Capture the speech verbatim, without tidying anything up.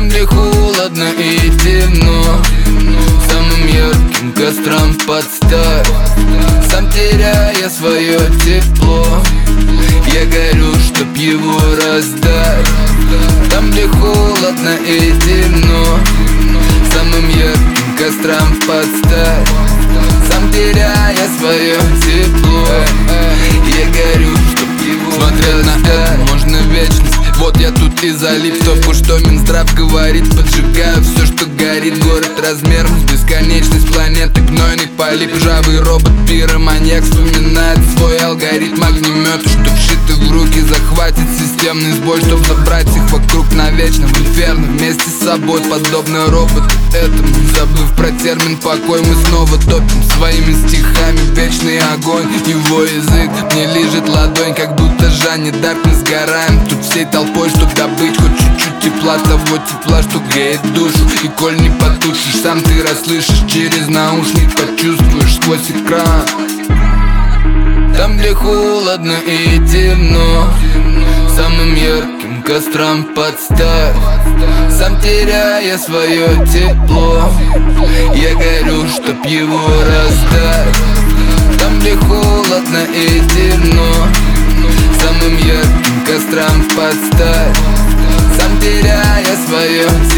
Там, где холодно и темно, самым ярким кострам подставь, сам теряя свое тепло. Я горю, чтоб его раздать. Там, где холодно и темно, самым ярким кострам подставь, сам теряя свое тепло. Я горю, чтоб его смотря на это можно вечность. Вот я тут и залип в топку, что Минздрав говорит. Поджигаю все, что горит. Город размером с бесконечность планеты. Гнойный полип, ржавый робот, пироманьяк вспоминает свой алгоритм. Огнеметы, что вшиты в руки, захватит системный сбой, чтоб забрать их вокруг навечно в инферно вместе с собой. Подобно роботу этому, забыв про термин покой, мы снова топим своими стихами вечный огонь. Его язык мне лижет ладонь, как будто Жанни Дарк. Мы сгораем тут всей толпой, чтоб добыть хоть чуть-чуть тепла, того тепла, что греет душу. И коль не потушишь, сам ты расслышишь через наушник, почувствуешь сквозь экран. Там, где холодно и темно, самым ярким кострам подставь, сам теряя свое тепло. Я горю, чтоб его раздать. Там, где холодно и темно, самым ярким кострам подставь, сам теряя свое